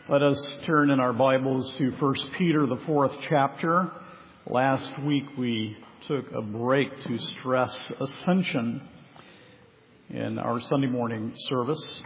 Let us turn in our Bibles to 1 Peter, the 4th chapter. Last week we took a break to stress ascension in our Sunday morning service.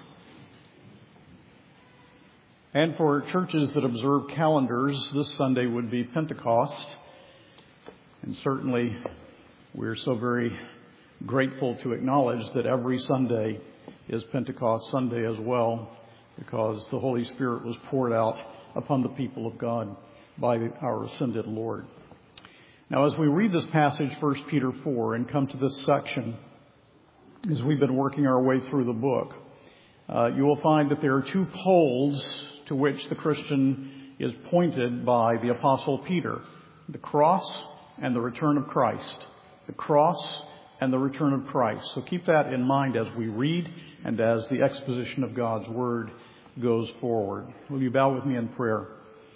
And for churches that observe calendars, this Sunday would be Pentecost. And certainly we're so very grateful to acknowledge that every Sunday is Pentecost Sunday as well, because the Holy Spirit was poured out upon the people of God by our ascended Lord. Now, as we read this passage, 1 Peter 4, and come to this section, as we've been working our way through the book, you will find that there are two poles to which the Christian is pointed by the Apostle Peter: the cross and the return of Christ. The cross and the return of Christ. So keep that in mind as we read and as the exposition of God's Word goes forward. Will you bow with me in prayer?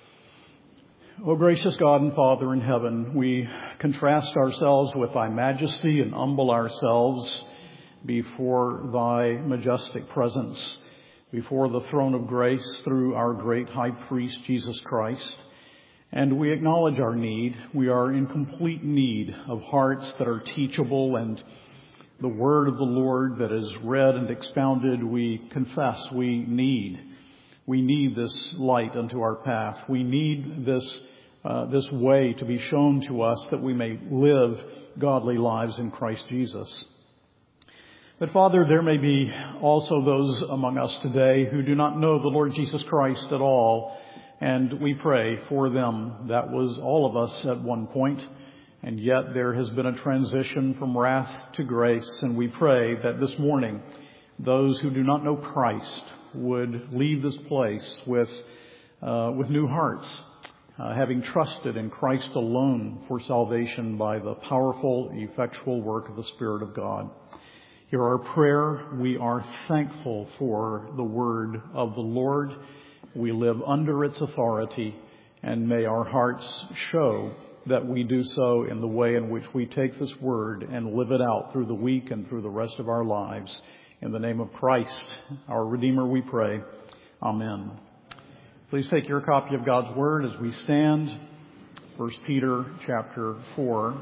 O gracious God and Father in heaven, we contrast ourselves with thy majesty and humble ourselves before thy majestic presence, before the throne of grace through our great high priest, Jesus Christ. And we acknowledge our need. We are in complete need of hearts that are teachable, and the word of the Lord that is read and expounded, we confess we need. We need this light unto our path. We need this way to be shown to us that we may live godly lives in Christ Jesus. But Father, there may be also those among us today who do not know the Lord Jesus Christ at all, and we pray for them. That was all of us at one point, and yet there has been a transition from wrath to grace, and we pray that this morning those who do not know Christ would leave this place with new hearts, having trusted in Christ alone for salvation by the powerful, effectual work of the Spirit of God. Hear our prayer. We are thankful for the word of the Lord. We live under its authority, and may our hearts show that we do so in the way in which we take this word and live it out through the week and through the rest of our lives. In the name of Christ, our Redeemer, we pray. Amen. Please take your copy of God's Word as we stand. 1 Peter chapter 4.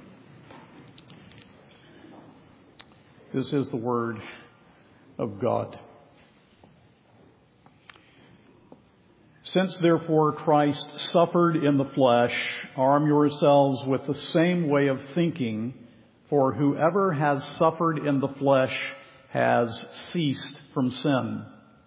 This is the Word of God. Since therefore Christ suffered in the flesh, arm yourselves with the same way of thinking, for whoever has suffered in the flesh has ceased from sin,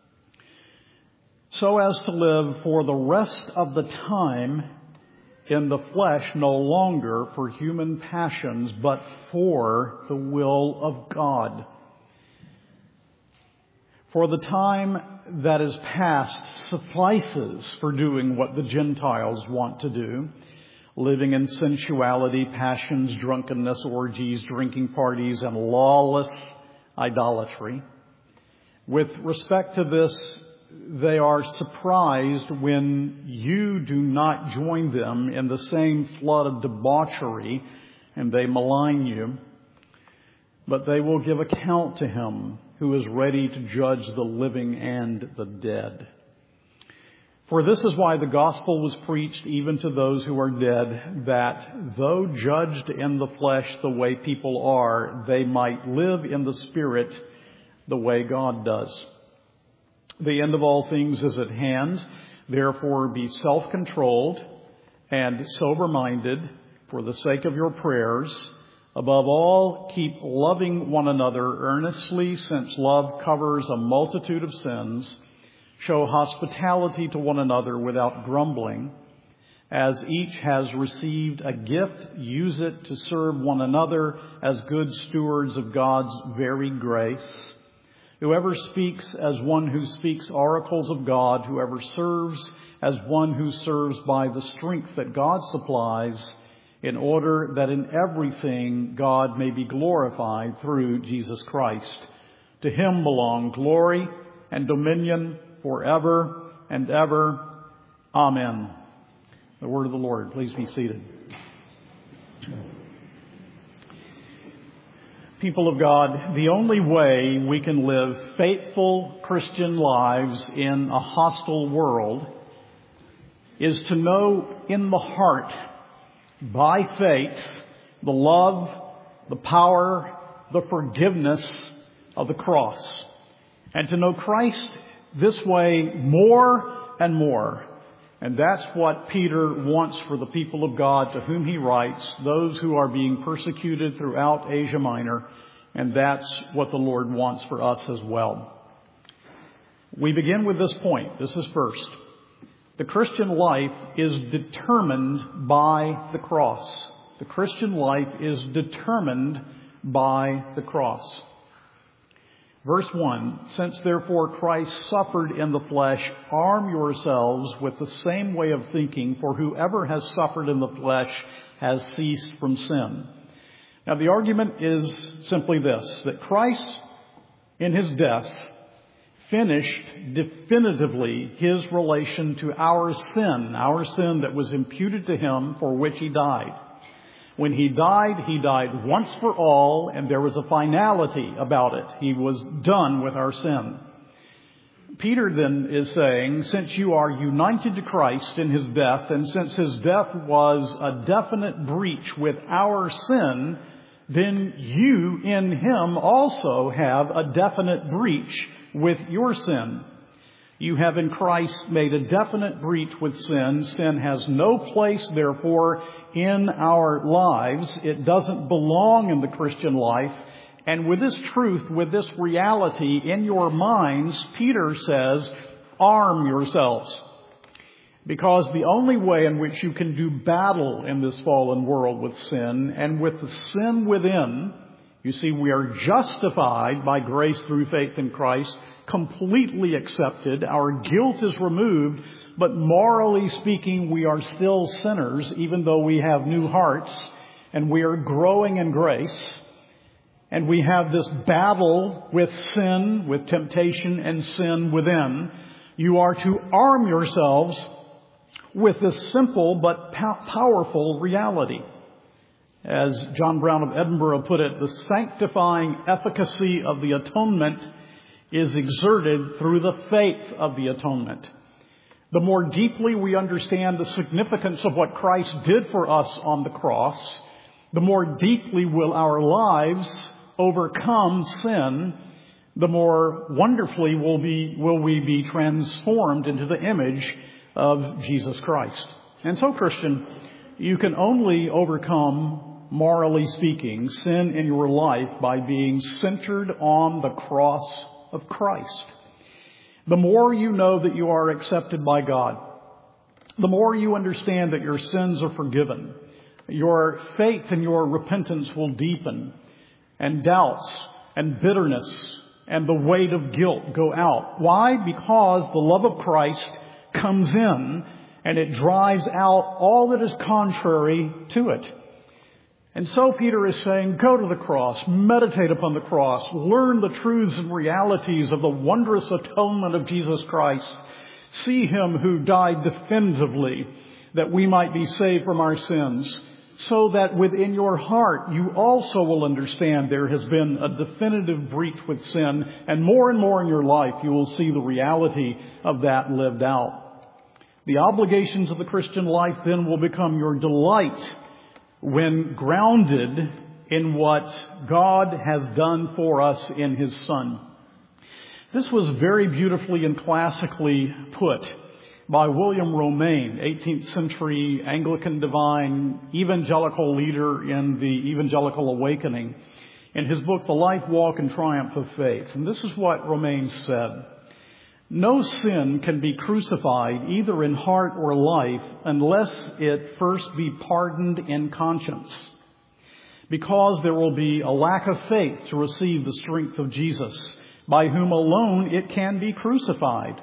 so as to live for the rest of the time in the flesh, no longer for human passions, but for the will of God. For the time that is past suffices for doing what the Gentiles want to do, living in sensuality, passions, drunkenness, orgies, drinking parties, and lawless idolatry. With respect to this, they are surprised when you do not join them in the same flood of debauchery, and they malign you. But they will give account to him who is ready to judge the living and the dead. For this is why the gospel was preached even to those who are dead, that though judged in the flesh the way people are, they might live in the Spirit the way God does. The end of all things is at hand. Therefore be self-controlled and sober-minded for the sake of your prayers. Above all, keep loving one another earnestly, since love covers a multitude of sins. Show hospitality to one another without grumbling. As each has received a gift, use it to serve one another as good stewards of God's varied grace. Whoever speaks as one who speaks oracles of God, whoever serves as one who serves by the strength that God supplies, in order that in everything God may be glorified through Jesus Christ. To him belong glory and dominion forever and ever. Amen. The word of the Lord. Please be seated. People of God, the only way we can live faithful Christian lives in a hostile world is to know in the heart, by faith, the love, the power, the forgiveness of the cross. And to know Christ this way more and more. And that's what Peter wants for the people of God to whom he writes, those who are being persecuted throughout Asia Minor. And that's what the Lord wants for us as well. We begin with this point. This is first. The Christian life is determined by the cross. The Christian life is determined by the cross. Verse 1, since therefore Christ suffered in the flesh, arm yourselves with the same way of thinking, for whoever has suffered in the flesh has ceased from sin. Now the argument is simply this, that Christ in his death finished definitively his relation to our sin that was imputed to him for which he died. When he died once for all, and there was a finality about it. He was done with our sin. Peter then is saying, since you are united to Christ in his death, and since his death was a definite breach with our sin, then you in him also have a definite breach with your sin. You have in Christ made a definite breach with sin. Sin has no place, therefore, in our lives. It doesn't belong in the Christian life. And with this truth, with this reality in your minds, Peter says, arm yourselves. Because the only way in which you can do battle in this fallen world with sin and with the sin within, you see, we are justified by grace through faith in Christ, completely accepted. Our guilt is removed, but morally speaking, we are still sinners, even though we have new hearts and we are growing in grace. And we have this battle with sin, with temptation and sin within. You are to arm yourselves with this simple but powerful reality. As John Brown of Edinburgh put it, the sanctifying efficacy of the atonement is exerted through the faith of the atonement. The more deeply we understand the significance of what Christ did for us on the cross, the more deeply will our lives overcome sin, the more wonderfully will we be transformed into the image of Jesus Christ. And so, Christian, you can only overcome, morally speaking, sin in your life by being centered on the cross of Christ. The more you know that you are accepted by God, the more you understand that your sins are forgiven, your faith and your repentance will deepen, and doubts and bitterness and the weight of guilt go out. Why? Because the love of Christ comes in and it drives out all that is contrary to it. And so Peter is saying, go to the cross, meditate upon the cross, learn the truths and realities of the wondrous atonement of Jesus Christ. See him who died definitively that we might be saved from our sins, so that within your heart you also will understand there has been a definitive breach with sin, and more in your life you will see the reality of that lived out. The obligations of the Christian life then will become your delight when grounded in what God has done for us in his Son. This was very beautifully and classically put by William Romaine, 18th century Anglican divine, evangelical leader in the Evangelical Awakening, in his book, The Life, Walk, and Triumph of Faith. And this is what Romaine said. No sin can be crucified either in heart or life unless it first be pardoned in conscience, because there will be a lack of faith to receive the strength of Jesus, by whom alone it can be crucified.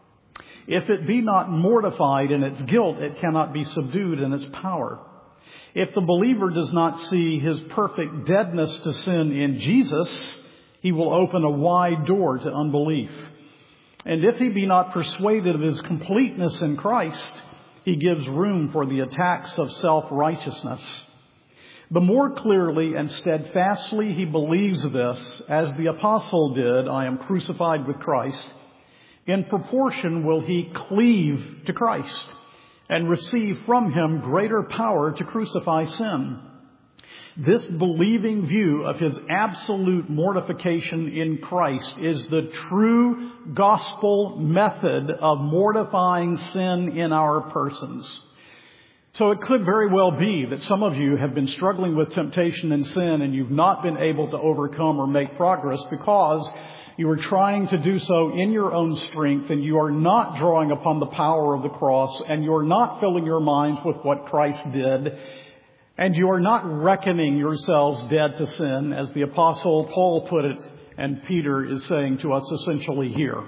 If it be not mortified in its guilt, it cannot be subdued in its power. If the believer does not see his perfect deadness to sin in Jesus, he will open a wide door to unbelief. And if he be not persuaded of his completeness in Christ, he gives room for the attacks of self-righteousness. The more clearly and steadfastly he believes this, as the apostle did, I am crucified with Christ, in proportion will he cleave to Christ and receive from him greater power to crucify sin. This believing view of his absolute mortification in Christ is the true gospel method of mortifying sin in our persons. So it could very well be that some of you have been struggling with temptation and sin and you've not been able to overcome or make progress because you are trying to do so in your own strength and you are not drawing upon the power of the cross and you are not filling your minds with what Christ did and you are not reckoning yourselves dead to sin, as the Apostle Paul put it and Peter is saying to us essentially here.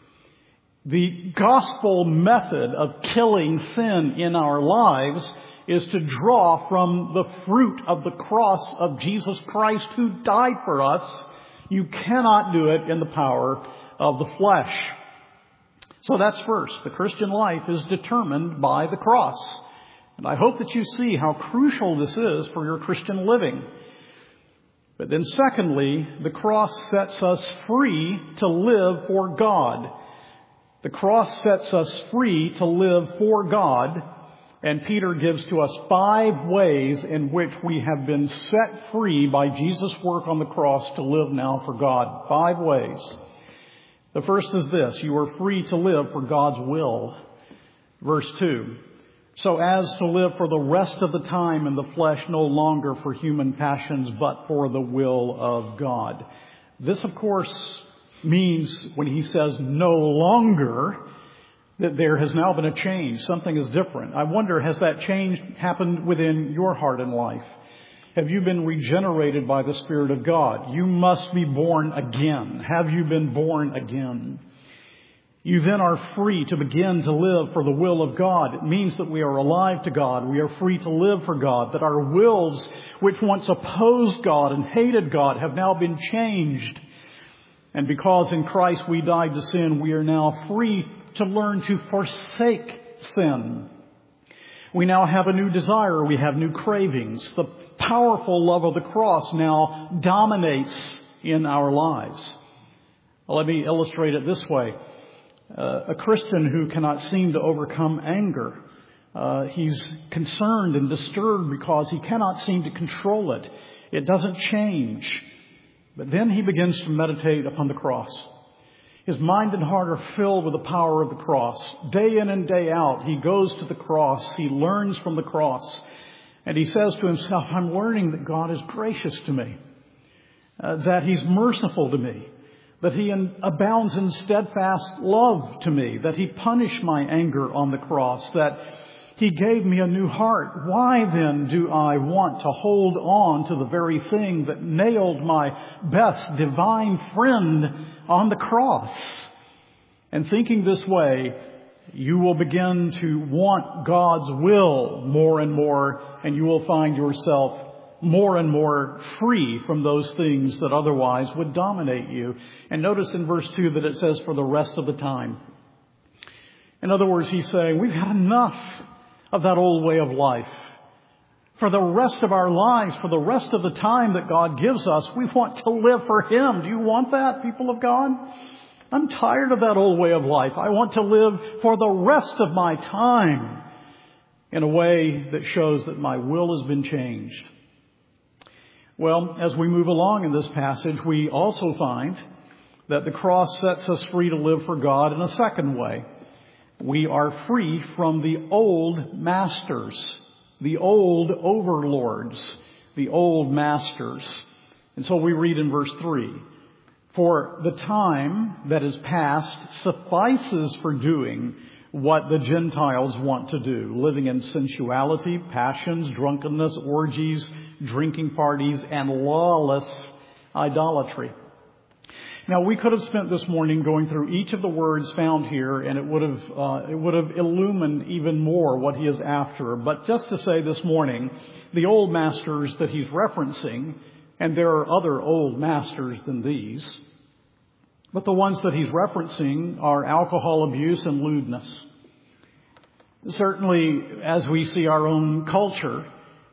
The gospel method of killing sin in our lives is to draw from the fruit of the cross of Jesus Christ who died for us. You cannot do it in the power of the flesh. So that's first. The Christian life is determined by the cross. And I hope that you see how crucial this is for your Christian living. But then secondly, the cross sets us free to live for God. The cross sets us free to live for God, and Peter gives to us 5 ways in which we have been set free by Jesus' work on the cross to live now for God. 5 ways. The first is this: you are free to live for God's will. Verse 2, so as to live for the rest of the time in the flesh, no longer for human passions, but for the will of God. This, of course, means when he says no longer, that there has now been a change. Something is different. I wonder, has that change happened within your heart and life? Have you been regenerated by the Spirit of God? You must be born again. Have you been born again? You then are free to begin to live for the will of God. It means that we are alive to God. We are free to live for God. That our wills, which once opposed God and hated God, have now been changed. And because in Christ we died to sin, we are now free to learn to forsake sin. We now have a new desire. We have new cravings. The powerful love of the cross now dominates in our lives. Well, let me illustrate it this way. A Christian who cannot seem to overcome anger. He's concerned and disturbed because he cannot seem to control it. It doesn't change. But then he begins to meditate upon the cross. His mind and heart are filled with the power of the cross. Day in and day out, he goes to the cross. He learns from the cross. And he says to himself, I'm learning that God is gracious to me, that he's merciful to me, that he abounds in steadfast love to me, that he punished my anger on the cross, that he gave me a new heart. Why then do I want to hold on to the very thing that nailed my best divine friend on the cross? And thinking this way, you will begin to want God's will more and more, and you will find yourself more and more free from those things that otherwise would dominate you. And notice in verse 2 that it says for the rest of the time. In other words, he's saying we've had enough of that old way of life. For the rest of our lives, for the rest of the time that God gives us, we want to live for Him. Do you want that, people of God? I'm tired of that old way of life. I want to live for the rest of my time in a way that shows that my will has been changed. Well, as we move along in this passage, we also find that the cross sets us free to live for God in a second way. We are free from the old masters, the old overlords, the old masters. And so we read in verse 3, for the time that is past suffices for doing what the Gentiles want to do, living in sensuality, passions, drunkenness, orgies, drinking parties, and lawless idolatry. Now, we could have spent this morning going through each of the words found here, and it would have illumined even more what he is after. But just to say this morning, the old masters that he's referencing, and there are other old masters than these, but the ones that he's referencing are alcohol abuse and lewdness. Certainly, as we see our own culture,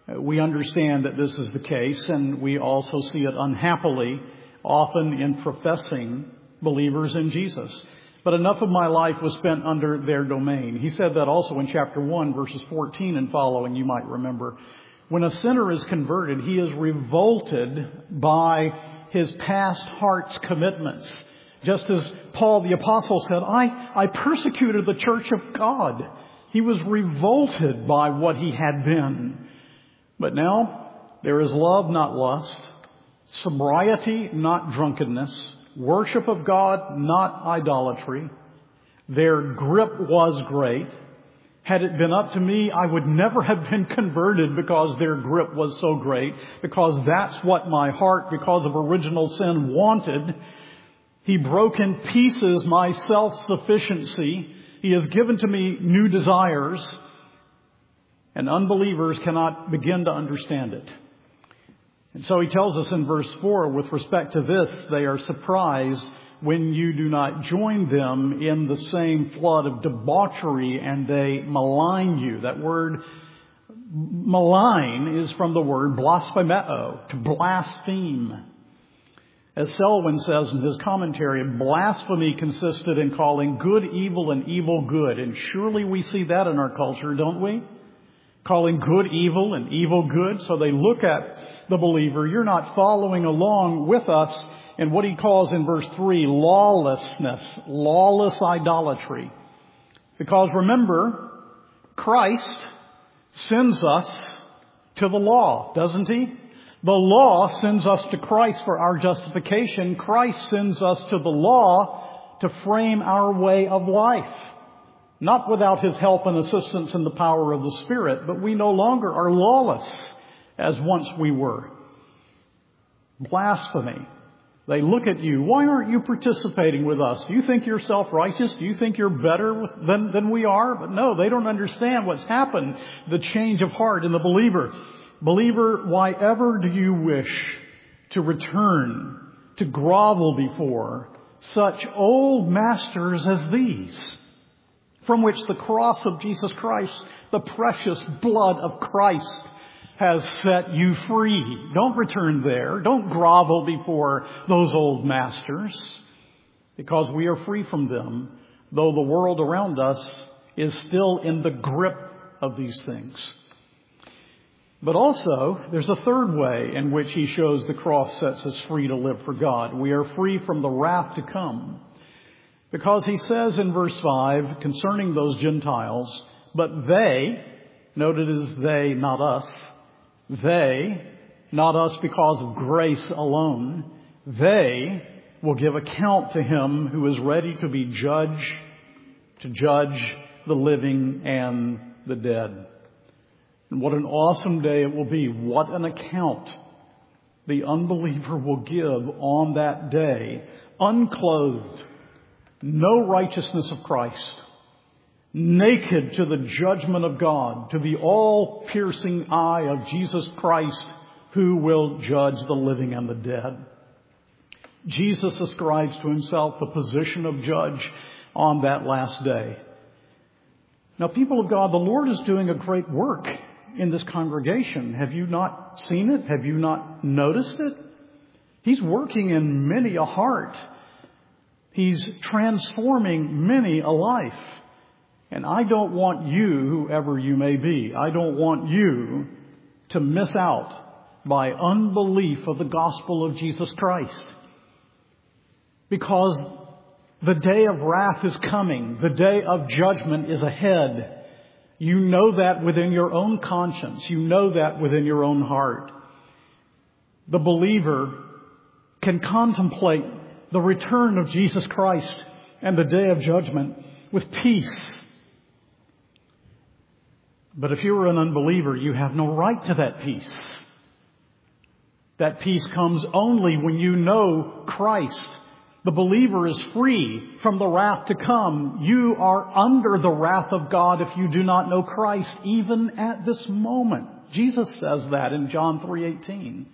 We understand that this is the case, and we also see it unhappily often in professing believers in Jesus. But enough of my life was spent under their domain. He said that also in chapter 1, verses 14 and following, you might remember. When a sinner is converted, he is revolted by his past heart's commitments. Just as Paul the Apostle said, I persecuted the church of God. He was revolted by what he had been. But now there is love, not lust, sobriety, not drunkenness, worship of God, not idolatry. Their grip was great. Had it been up to me, I would never have been converted because their grip was so great, because that's what my heart, because of original sin, wanted. He broke in pieces my self-sufficiency. He has given to me new desires, and unbelievers cannot begin to understand it. And so he tells us in verse 4, with respect to this, they are surprised when you do not join them in the same flood of debauchery and they malign you. That word malign is from the word blasphemeo, to blaspheme. As Selwyn says in his commentary, blasphemy consisted in calling good evil and evil good. And surely we see that in our culture, don't we? Calling good evil and evil good. So they look at the believer. You're not following along with us in what he calls in verse 3, lawlessness, lawless idolatry. Because remember, Christ sends us to the law, doesn't he? The law sends us to Christ for our justification. Christ sends us to the law to frame our way of life. Not without his help and assistance in the power of the Spirit, but we no longer are lawless as once we were. Blasphemy. They look at you. Why aren't you participating with us? Do you think you're self-righteous? Do you think you're better than we are? But no, they don't understand what's happened, the change of heart in the believer. Believer, why ever do you wish to return, to grovel before such old masters as these, from which the cross of Jesus Christ, the precious blood of Christ, has set you free? Don't return there. Don't grovel before those old masters, because we are free from them, though the world around us is still in the grip of these things. But also, there's a third way in which he shows the cross sets us free to live for God. We are free from the wrath to come. Because he says in verse 5, concerning those Gentiles, but they, noted as they, not us, they, not us because of grace alone, they will give account to him who is ready to be judge, to judge the living and the dead. And what an awesome day it will be. What an account the unbeliever will give on that day, unclothed, no righteousness of Christ, naked to the judgment of God, to the all-piercing eye of Jesus Christ, who will judge the living and the dead. Jesus ascribes to himself the position of judge on that last day. Now, people of God, the Lord is doing a great work in this congregation. Have you not seen it? Have you not noticed it? He's working in many a heart. He's transforming many a life. And I don't want you, whoever you may be, I don't want you to miss out by unbelief of the gospel of Jesus Christ. Because the day of wrath is coming. The day of judgment is ahead. You know that within your own conscience. You know that within your own heart. The believer can contemplate the return of Jesus Christ and the day of judgment with peace. But if you are an unbeliever, you have no right to that peace. That peace comes only when you know Christ. The believer is free from the wrath to come. You are under the wrath of God if you do not know Christ, even at this moment. Jesus says that in John 3:18.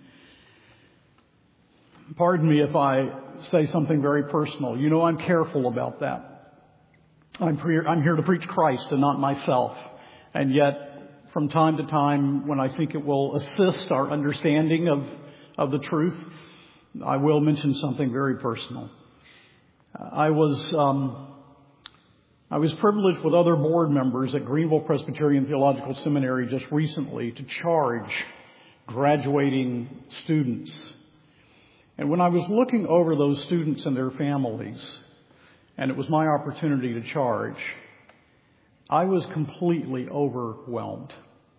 Pardon me if I say something very personal. You know I'm careful about that. I'm here to preach Christ and not myself. And yet from time to time when I think it will assist our understanding of the truth, I will mention something very personal. I was privileged with other board members at Greenville Presbyterian Theological Seminary just recently to charge graduating students. And when I was looking over those students and their families, and it was my opportunity to charge, I was completely overwhelmed.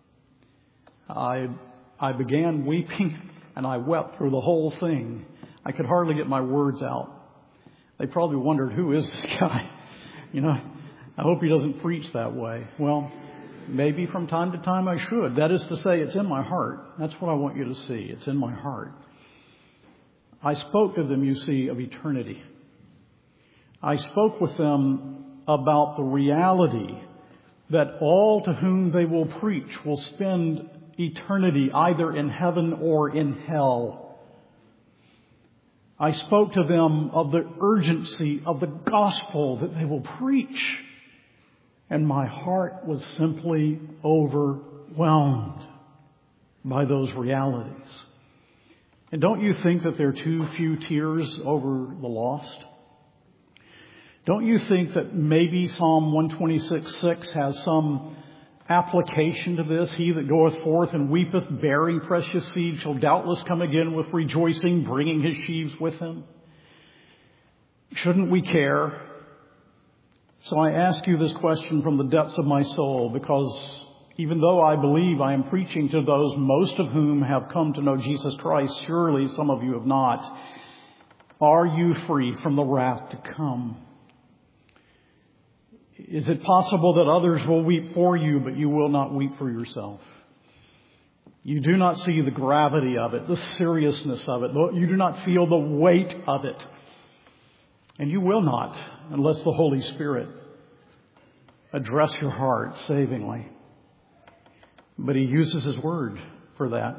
I began weeping, and I wept through the whole thing. I could hardly get my words out. They probably wondered, who is this guy? I hope he doesn't preach that way. Well, maybe from time to time I should. That is to say, it's in my heart. That's what I want you to see. It's in my heart. I spoke to them, you see, of eternity. I spoke with them about the reality that all to whom they will preach will spend eternity either in heaven or in hell. I spoke to them of the urgency of the gospel that they will preach. And my heart was simply overwhelmed by those realities. And don't you think that there are too few tears over the lost? Don't you think that maybe Psalm 126:6 has some application to this? He that goeth forth and weepeth, bearing precious seed, shall doubtless come again with rejoicing, bringing his sheaves with him. Shouldn't we care? So I ask you this question from the depths of my soul, because even though I believe I am preaching to those, most of whom have come to know Jesus Christ, surely some of you have not. Are you free from the wrath to come? Is it possible that others will weep for you, but you will not weep for yourself? You do not see the gravity of it, the seriousness of it. You do not feel the weight of it. And you will not, unless the Holy Spirit address your heart savingly. But He uses His Word for that.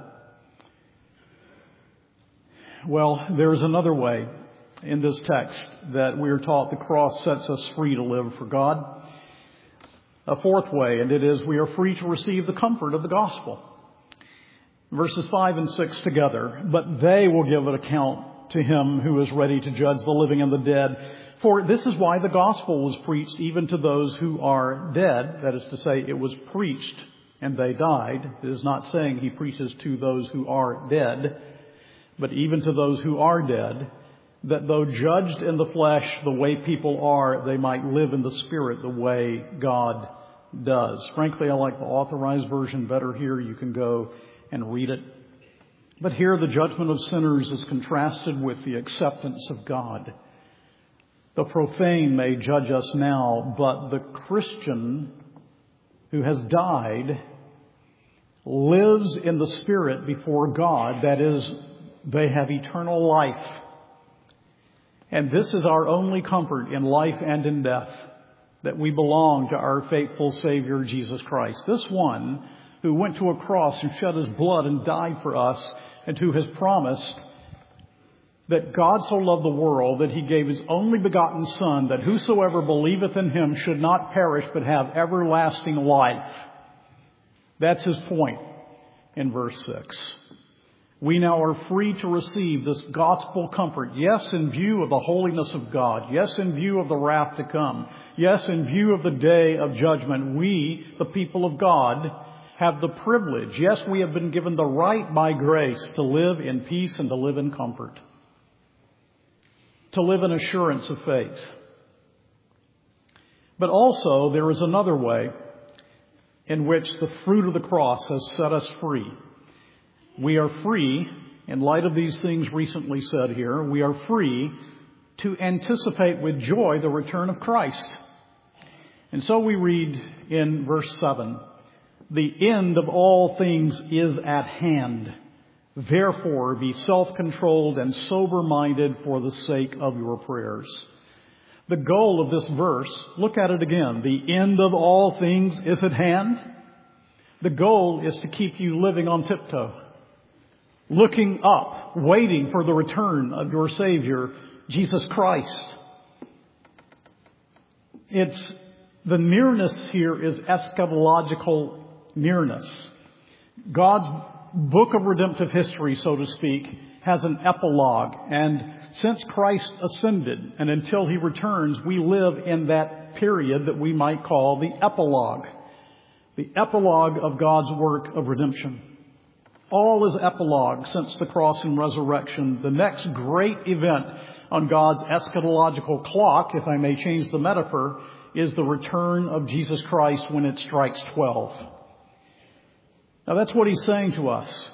Well, there is another way in this text that we are taught the cross sets us free to live for God. A fourth way, and it is we are free to receive the comfort of the gospel. Verses 5 and 6 together. But they will give an account to Him who is ready to judge the living and the dead. For this is why the gospel was preached even to those who are dead. That is to say, it was preached and they died. It is not saying He preaches to those who are dead, but even to those who are dead, that though judged in the flesh the way people are, they might live in the Spirit the way God does. Frankly, I like the Authorized Version better here. You can go and read it. But here the judgment of sinners is contrasted with the acceptance of God. The profane may judge us now, but the Christian who has died lives in the Spirit before God. That is, they have eternal life. And this is our only comfort in life and in death, that we belong to our faithful Savior, Jesus Christ. This one who went to a cross and shed His blood and died for us, and who has promised that God so loved the world that He gave His only begotten Son, that whosoever believeth in Him should not perish but have everlasting life. That's His point in verse 6. We now are free to receive this gospel comfort. Yes, in view of the holiness of God. Yes, in view of the wrath to come. Yes, in view of the day of judgment. We, the people of God, have the privilege. Yes, we have been given the right by grace to live in peace and to live in comfort. To live in assurance of faith. But also, there is another way in which the fruit of the cross has set us free. We are free, in light of these things recently said here, we are free to anticipate with joy the return of Christ. And so we read in verse 7, the end of all things is at hand. Therefore, be self-controlled and sober-minded for the sake of your prayers. The goal of this verse, look at it again. The end of all things is at hand. The goal is to keep you living on tiptoe, looking up, waiting for the return of your Savior, Jesus Christ. The nearness here is eschatological nearness. God's book of redemptive history, so to speak, has an epilogue. And since Christ ascended and until He returns, we live in that period that we might call the epilogue. The epilogue of God's work of redemption. All is epilogue since the cross and resurrection. The next great event on God's eschatological clock, if I may change the metaphor, is the return of Jesus Christ when it strikes 12. Now that's what He's saying to us.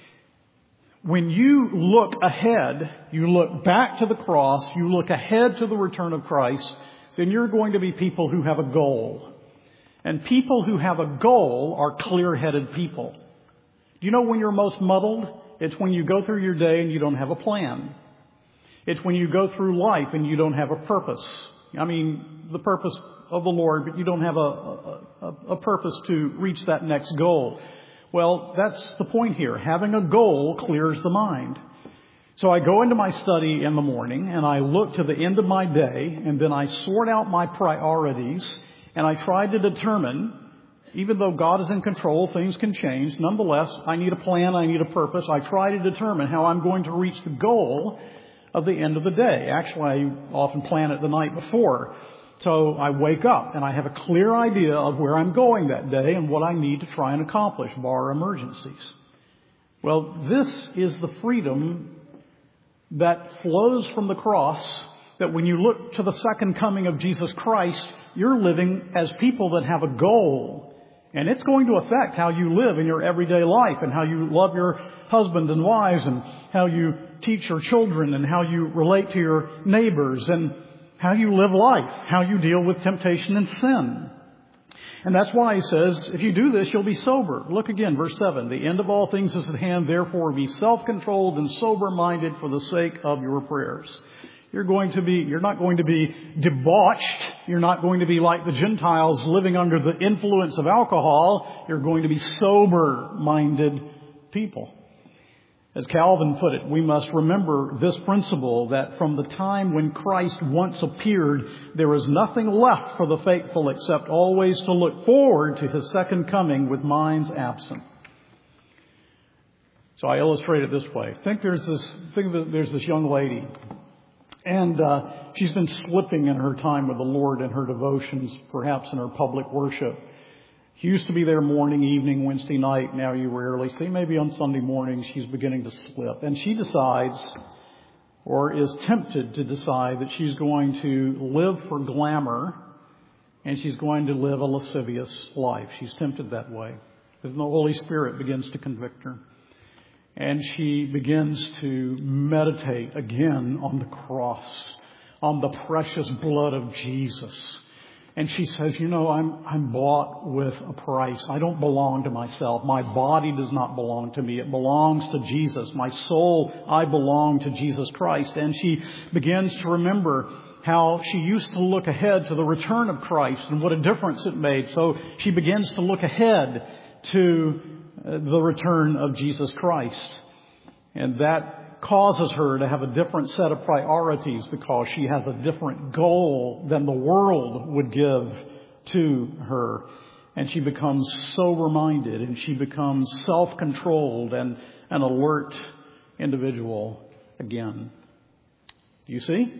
When you look ahead, you look back to the cross, you look ahead to the return of Christ, then you're going to be people who have a goal. And people who have a goal are clear-headed people. Do you know when you're most muddled? It's when you go through your day and you don't have a plan. It's when you go through life and you don't have a purpose. I mean, the purpose of the Lord, but you don't have a purpose to reach that next goal. Well, that's the point here. Having a goal clears the mind. So I go into my study in the morning and I look to the end of my day and then I sort out my priorities and I try to determine, even though God is in control, things can change. Nonetheless, I need a plan, I need a purpose. I try to determine how I'm going to reach the goal of the end of the day. Actually, I often plan it the night before. So I wake up and I have a clear idea of where I'm going that day and what I need to try and accomplish, bar emergencies. Well, this is the freedom that flows from the cross, that when you look to the second coming of Jesus Christ, you're living as people that have a goal. And it's going to affect how you live in your everyday life and how you love your husbands and wives and how you teach your children and how you relate to your neighbors and how you live life, how you deal with temptation and sin. And that's why He says, if you do this, you'll be sober. Look again, verse 7. The end of all things is at hand, therefore be self-controlled and sober-minded for the sake of your prayers. You're not going to be debauched. You're not going to be like the Gentiles living under the influence of alcohol. You're going to be sober-minded people. As Calvin put it, we must remember this principle that from the time when Christ once appeared, there is nothing left for the faithful except always to look forward to His second coming with minds absent. So I illustrate it this way. Think there's this young lady, and she's been slipping in her time with the Lord and her devotions, perhaps in her public worship. She used to be there morning, evening, Wednesday night. Now you rarely see. Maybe on Sunday morning she's beginning to slip. And she decides, or is tempted to decide, that she's going to live for glamour and she's going to live a lascivious life. She's tempted that way. Then the Holy Spirit begins to convict her. And she begins to meditate again on the cross, on the precious blood of Jesus. And she says, I'm bought with a price. I don't belong to myself. My body does not belong to me. It belongs to Jesus. My soul, I belong to Jesus Christ. And she begins to remember how she used to look ahead to the return of Christ and what a difference it made. So she begins to look ahead to the return of Jesus Christ. And that causes her to have a different set of priorities because she has a different goal than the world would give to her. And she becomes sober-minded and she becomes self-controlled and an alert individual again. Do you see?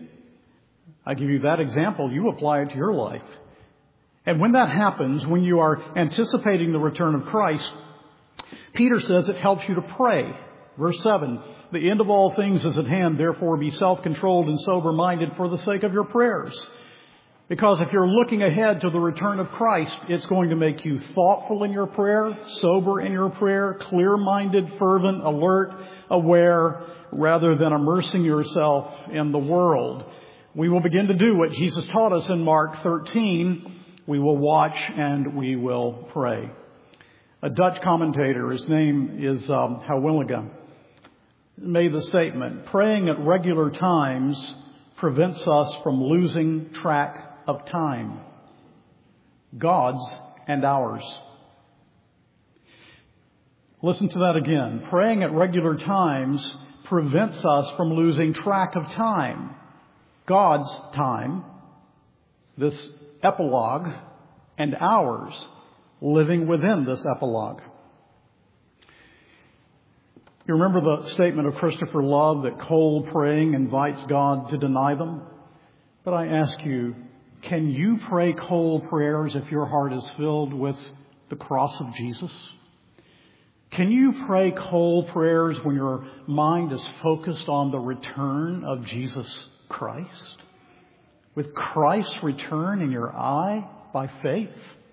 I give you that example. You apply it to your life. And when that happens, when you are anticipating the return of Christ, Peter says it helps you to pray. Verse 7, the end of all things is at hand, therefore be self-controlled and sober-minded for the sake of your prayers. Because if you're looking ahead to the return of Christ, it's going to make you thoughtful in your prayer, sober in your prayer, clear-minded, fervent, alert, aware, rather than immersing yourself in the world. We will begin to do what Jesus taught us in Mark 13. We will watch and we will pray. A Dutch commentator, his name is Houwelingen, made the statement, praying at regular times prevents us from losing track of time, God's and ours. Listen to that again. Praying at regular times prevents us from losing track of time, God's time, this epilogue, and ours. living within this epilogue. You remember the statement of Christopher Love that cold praying invites God to deny them? But I ask you, can you pray cold prayers if your heart is filled with the cross of Jesus? Can you pray cold prayers when your mind is focused on the return of Jesus Christ? With Christ's return in your eye by faith?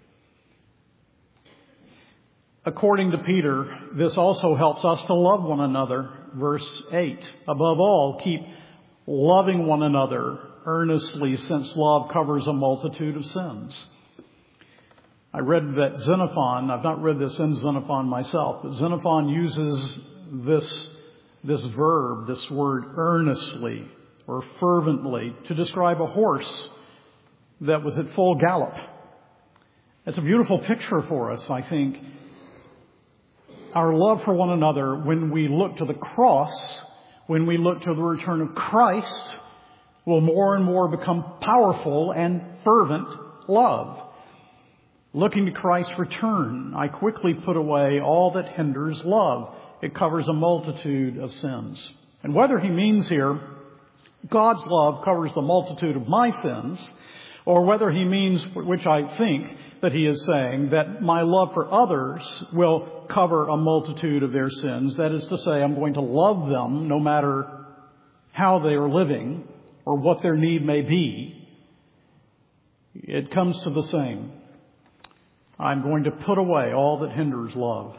According to Peter, this also helps us to love one another. Verse 8, above all, keep loving one another earnestly, since love covers a multitude of sins. I read that Xenophon, I've not read this in Xenophon myself, but Xenophon uses this verb, this word earnestly or fervently, to describe a horse that was at full gallop. It's a beautiful picture for us, I think. Our love for one another, when we look to the cross, when we look to the return of Christ, will more and more become powerful and fervent love. Looking to Christ's return, I quickly put away all that hinders love. It covers a multitude of sins. And whether he means here, God's love covers the multitude of my sins, or whether he means, which I think that he is saying, that my love for others will cover a multitude of their sins. That is to say, I'm going to love them no matter how they are living or what their need may be. It comes to the same. I'm going to put away all that hinders love.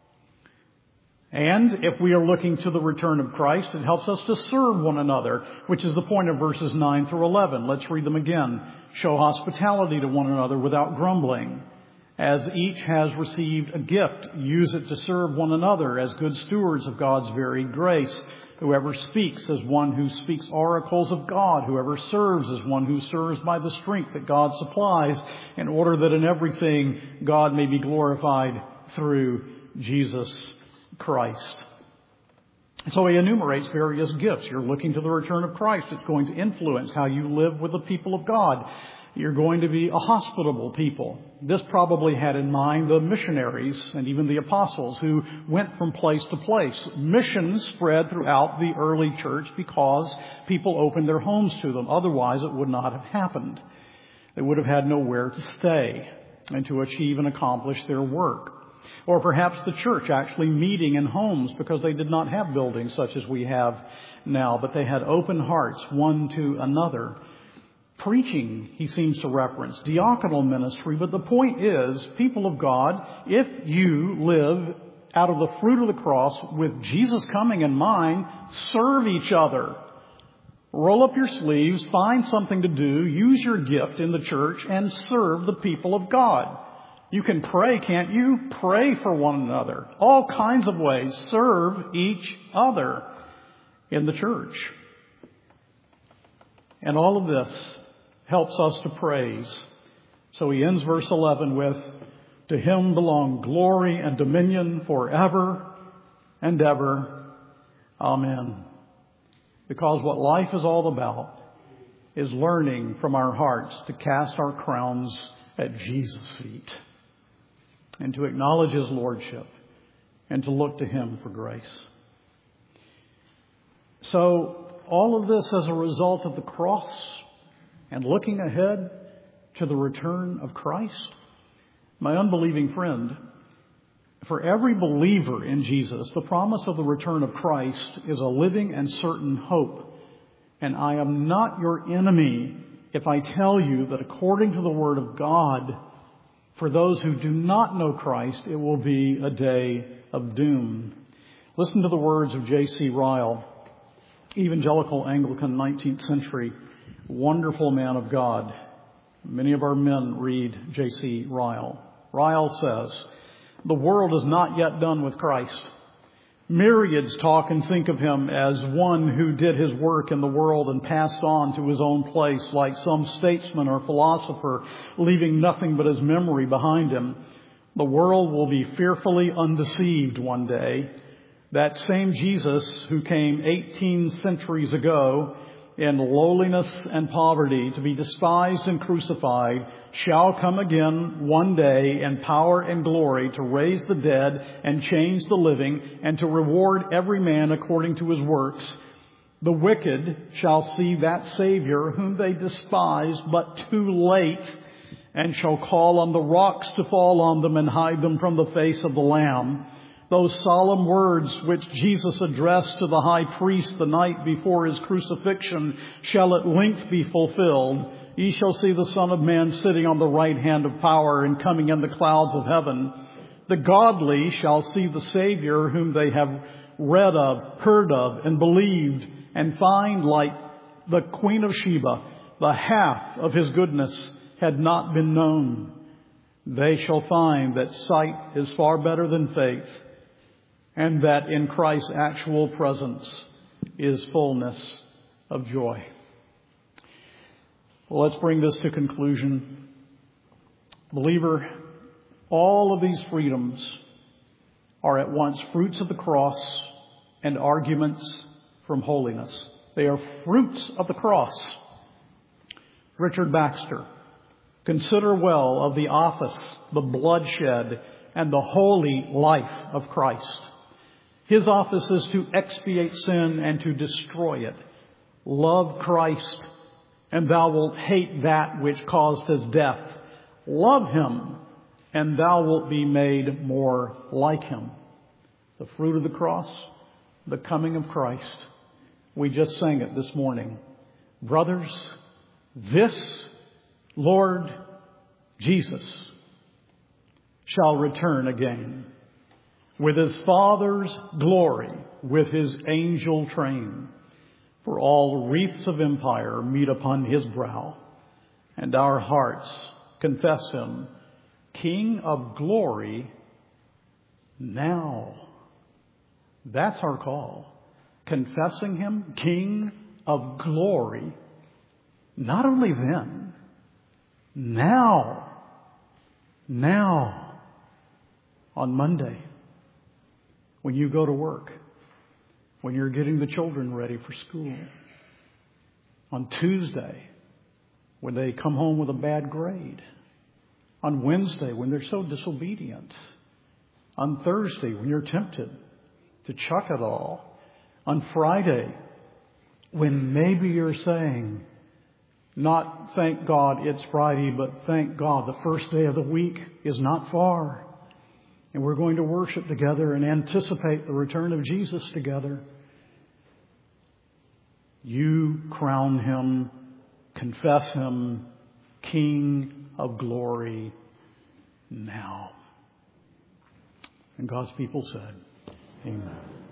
And if we are looking to the return of Christ, it helps us to serve one another, which is the point of verses 9 through 11. Let's read them again. Show hospitality to one another without grumbling. As each has received a gift, use it to serve one another as good stewards of God's varied grace. Whoever speaks as one who speaks oracles of God. Whoever serves as one who serves by the strength that God supplies, in order that in everything God may be glorified through Jesus Christ. So he enumerates various gifts. You're looking to the return of Christ. It's going to influence how you live with the people of God. You're going to be a hospitable people. This probably had in mind the missionaries and even the apostles who went from place to place. Missions spread throughout the early church because people opened their homes to them. Otherwise, it would not have happened. They would have had nowhere to stay and to achieve and accomplish their work. Or perhaps the church actually meeting in homes because they did not have buildings such as we have now, but they had open hearts one to another. Preaching, he seems to reference, diaconal ministry, but the point is, people of God, if you live out of the fruit of the cross with Jesus coming in mind, serve each other. Roll up your sleeves, find something to do, use your gift in the church, and serve the people of God. You can pray, can't you? Pray for one another. All kinds of ways. Serve each other in the church. And all of this helps us to praise. So he ends verse 11 with, to him belong glory and dominion forever and ever. Amen. Because what life is all about is learning from our hearts to cast our crowns at Jesus' feet and to acknowledge his lordship and to look to him for grace. So all of this as a result of the cross and looking ahead to the return of Christ. My unbelieving friend, for every believer in Jesus, the promise of the return of Christ is a living and certain hope. And I am not your enemy if I tell you that according to the Word of God, for those who do not know Christ, it will be a day of doom. Listen to the words of J.C. Ryle, evangelical Anglican 19th century, wonderful man of God. Many of our men read J.C. Ryle. Ryle says, the world is not yet done with Christ. Myriads talk and think of him as one who did his work in the world and passed on to his own place, like some statesman or philosopher, leaving nothing but his memory behind him. The world will be fearfully undeceived one day. That same Jesus who came 18 centuries ago in lowliness and poverty to be despised and crucified shall come again one day in power and glory to raise the dead and change the living and to reward every man according to his works. The wicked shall see that Savior whom they despise, but too late, and shall call on the rocks to fall on them and hide them from the face of the Lamb. Those solemn words which Jesus addressed to the high priest the night before his crucifixion shall at length be fulfilled. Ye shall see the Son of Man sitting on the right hand of power and coming in the clouds of heaven. The godly shall see the Savior whom they have read of, heard of, and believed, and find, like the Queen of Sheba, the half of his goodness had not been known. They shall find that sight is far better than faith, and that in Christ's actual presence is fullness of joy. Well, let's bring this to conclusion. Believer, all of these freedoms are at once fruits of the cross and arguments from holiness. They are fruits of the cross. Richard Baxter, consider well of the office, the bloodshed, and the holy life of Christ. His office is to expiate sin and to destroy it. Love Christ, and thou wilt hate that which caused his death. Love him, and thou wilt be made more like him. The fruit of the cross, the coming of Christ. We just sang it this morning. Brothers, this Lord Jesus shall return again with his Father's glory, with his angel train. For all wreaths of empire meet upon his brow, and our hearts confess him King of glory now. That's our call. Confessing him King of glory. Not only then, now. Now. On Monday, when you go to work, when you're getting the children ready for school. On Tuesday, when they come home with a bad grade. On Wednesday, when they're so disobedient. On Thursday, when you're tempted to chuck it all. On Friday, when maybe you're saying, not thank God it's Friday, but thank God the first day of the week is not far. And we're going to worship together and anticipate the return of Jesus together. You crown him, confess him, King of glory now. And God's people said, amen.